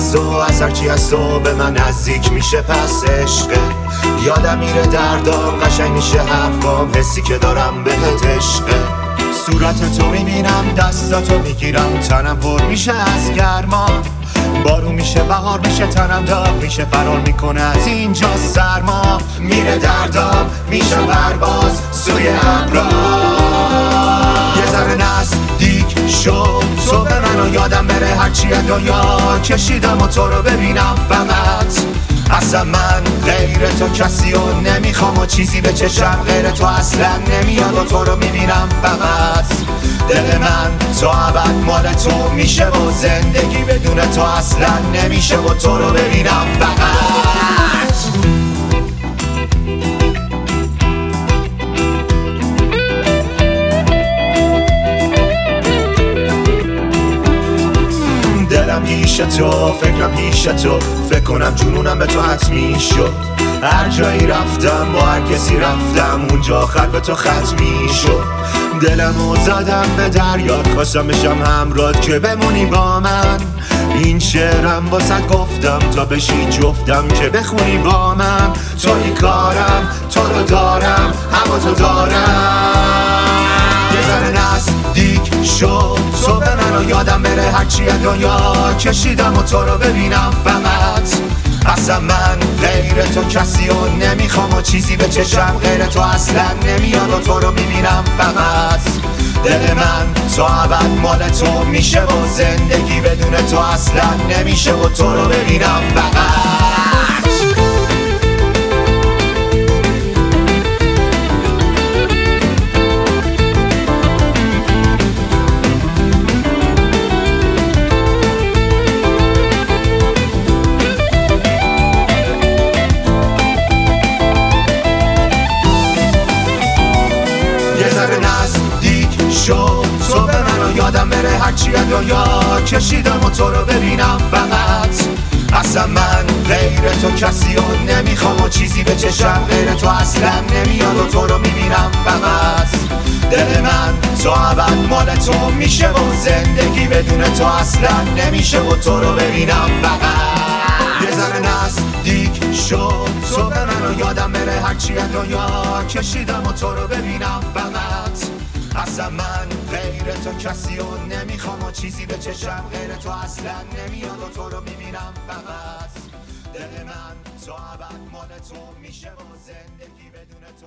از تو، از هرچی از تو به من نزدیک میشه پس عشقه. یادم میره دردام، قشنگ میشه حرفام، حسی که دارم بهت عشقه. صورت تو میبینم، دستاتو میگیرم، تنم پر میشه از گرما. بارون میشه، بهار میشه، تنم داغ میشه، فرار میکنه از اینجا سرما. میره دردام، میشه پرواز سوی ابرا. یه ذره نزدیک شو تو به منو، یادم بره هرچی از دنیا کشیدم و تو رو ببینم فقط. اصلا من غیر تو کسی رو نمیخوام و چیزی به چشم غیر تو اصلا نمیاد و تو رو میبینم فقط. دل من تا ابد مال تو میشه و زندگی بدون تو اصلا نمیشه و تو رو ببینم فقط. دلم پیش تو، فکرم پیش تو، فکر کنم جنونم به تو حتمی شد. هر جایی رفتم با هر کسی رفتم، اونجا آخر به تو ختمی شد. دلمو زدم به دریات، خواستم بشم همراهت که بمونی با من. این شعرم واسه گفتم تا بشی جفتم که بخونی با من. توی کارم، تو رو دارم، هوا تو دارم. یه ذره نزدیک شو تو به منو، یادم بره هرچی از دنیا کشیدم و تو رو ببینم فقط. اصلا من غیر تو کسی رو نمیخوام و چیزی به چشم غیر تو اصلا نمیاد و تو رو میبینم فقط. دل من تا ابد مال تو میشه و زندگی بدون تو اصلا نمیشه و تو رو ببینم فقط. یه ذره نزدیک شو تو به منو، یادم بره هرچی از دنیا کشیدم و تو رو ببینم فقط. اصلا من غیر تو کسی رو نمیخوام و چیزی به چشم غیر تو اصلا نمیاد و تو رو میبینم فقط. دل من تا ابد مال تو میشه و زندگی بدون تو اصلا نمیشه و تو رو ببینم فقط. یه ذره نزدیک شو تو به منو، یادم بره هرچی از دنیا کشیدم و تو رو ببینم فقط. اصلا من غیر تو کسی رو نمیخوام و چیزی به چشم غیر تو اصلا نمیاد و تو رو میبینم فقط. دل من تا ابد مال تو میشه و زندگی بدون